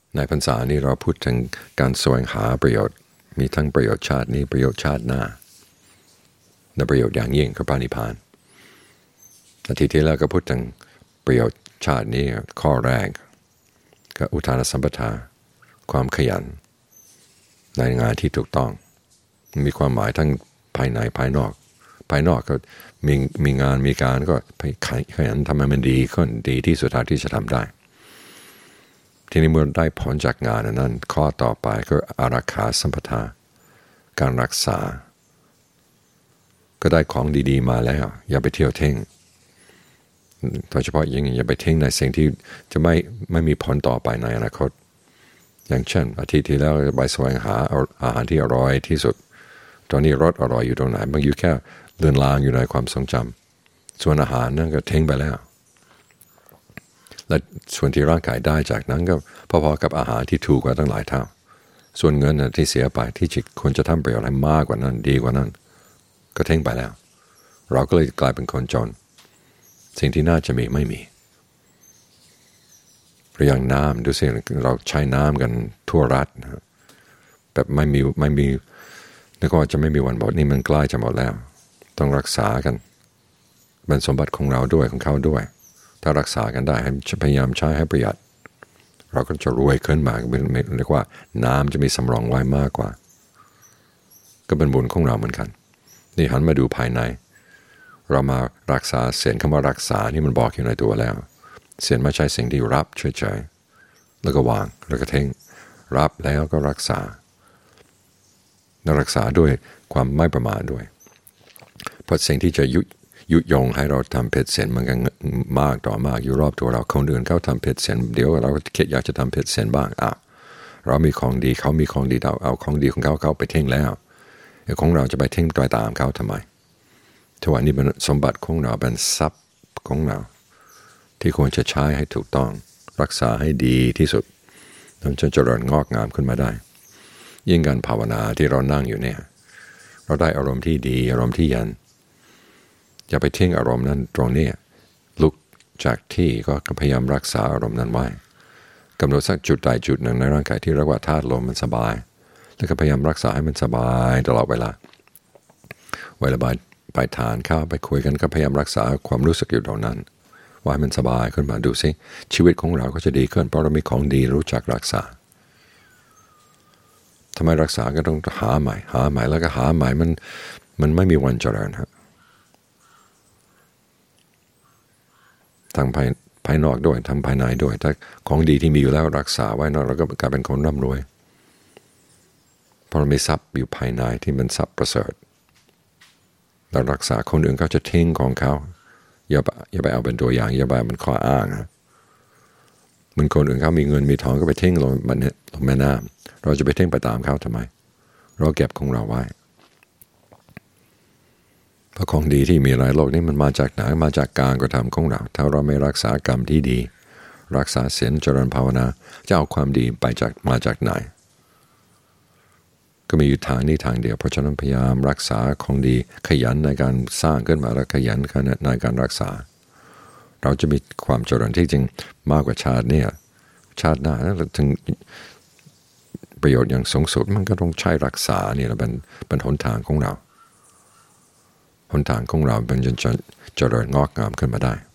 ในพรรษานี้เราพูดถึงการแสวงหาประโยชน์มีทั้งประโยชน์ชาตินี้ประโยชน์ชาติหน้าและประโยชน์อย่างยิ่งคือพระนิพพานอาทิตย์ที่แล้วก็พูดถึงประโยชน์ชาตินี้ข้อแรกก็อุทานสัมปทาความขยันในงานที่ถูกต้องมีความหมายทั้งภายในภายนอกภายนอกก็มีงานมีการก็ขยันทำให้มันดีก็ดีที่สุดที่จะทำได้ทีนี้เมื่อได้ผลจากงานนั้นข้อต่อไปก็อารักขาสัมปทาการรักษาก็ได้ของดีๆมาแล้วอย่าไปเที่ยวเท่งโดยเฉพาะยิ่งอย่าไปเท่งในสิ่งที่จะไม่มีผลต่อไปในอนาคตอย่างเช่นอาทิตย์ที่แล้วไปแสวงหาอาหารที่อร่อยที่สุดตอนนี้รสอร่อยอยู่ตรงไหนบางอยู่แค่เลือนลางอยู่ในความทรงจำส่วนอาหารนั่นก็เท่งไปแล้วและส่วนที่ร่างกายได้จากนั้นก็พอๆกับอาหารที่ถูกกว่าตั้งหลายเท่าส่วนเงินที่เสียไปที่จิตควรจะทำประโยชน์ให้มากกว่านั้นดีกว่านั้นก็เท่งไปแล้วเราก็เลยกลายเป็นคนจนสิ่งที่น่าจะมีไม่มีหรืออย่างน้ำดูสิเราใช้น้ำกันทั่วรัฐนะแบบไม่มีนึกว่าจะไม่มีวันหมดนี่มันใกล้จะหมดแล้วต้องรักษากันเป็นสมบัติของเราด้วยของเขาด้วยถ้ารักษากันได้พยายามใช้ให้ประหยัดเราก็จะรวยขึ้นมาเรียกว่าน้ำจะมีสำรองไว้มากกว่าก็เป็นบุญของเราเหมือนกันนี่หันมาดูภายในเรามารักษาศีลคำว่ารักษานี่มันบอกอยู่ในตัวแล้วศีลไม่ใช่สิ่งที่รับเฉยๆแล้วก็วางแล้วก็ทิ้งรับแล้วก็รักษารักษาด้วยความไม่ประมาทด้วยเพราะสิ่งที่จะยุยงให้เราทำผิดศีลมันก็มากต่อมากอยู่รอบตัวเราคนอื่นเขาทำผิดศีลเดี๋ยวเราก็คิดอยากจะทำผิดศีลบ้างเรามีของดีเขามีของดีเราเอาของดีของเขาไปทิ้งแล้วของเราจะไปทิ้งต่อยตามเขาทำไมถือว่านี่เป็นสมบัติของเราเป็นทรัพย์ของเราที่ควรจะใช้ให้ถูกต้องรักษาให้ดีที่สุดจนเจริญงอกงามขึ้นมาได้ยิ่งการภาวนาที่เรานั่งอยู่เนี่ยเราได้อารมณ์ที่ดีอารมณ์ที่เย็นอย่าไปทิ้งอารมณ์นั้นตรงนี้ลุกจากที่ก็พยายามรักษาอารมณ์นั้นไว้กำหนดสักจุดใดจุดหนึ่งในร่างกายที่เรียกว่าธาตุลมมันสบายแล้วก็พยายามรักษาให้มันสบายตลอดเวลาไปทานข้าวไปคุยกันก็พยายามรักษาความรู้สึกอยู่ตรงนั้นว่าให้มันสบายขึ้นมาดูสิชีวิตของเราก็จะดีขึ้นเพราะเรามีของดีรู้จักรักษาทำไมรักษาก็ต้องหาใหม่แล้วก็หาใหม่มันไม่มีวันเจริญครับทั้งภายนอกด้วยทั้งภายในด้วยถ้าของดีที่มีอยู่แล้วรักษาไว้เนาะเราก็กลายเป็นคนร่ำรวยเพราะเรามีทรัพย์อยู่ภายในที่เป็นทรัพย์ประเสริฐเรารักษาคนอื่นเขาจะทิ้งของเขาอย่าไปเอาเป็นตัวอย่างอย่าไปมันข้ออ้างนะมันคนอื่นเขามีเงินมีทองก็ไปทิ้งลงแม่น้ำเราจะไปทิ้งไปตามเขาทำไมเราเก็บของเราไว้เพราะของดีที่มีในโลกนี้มันมาจากไหนมาจากการกระทำของเราถ้าเราไม่รักษากรรมที่ดีรักษาศีลเจริญภาวนาจะเอาความดีมาจากไหนก็มีอยู่ทางนี้ทางเดียวเพราะฉะนั้นพยายามรักษาของดีขยันในการสร้างขึ้นมาและขยันในการรักษาเราจะมีความเจริญที่จริงมากกว่าชาตินี้ชาติหน้าถึงประโยชน์อย่างสูงสุดมันก็ต้องใช้รักษาเนี่ยเป็นหนทางของเราเป็นจนเจริญงอกงามขึ้นมาได้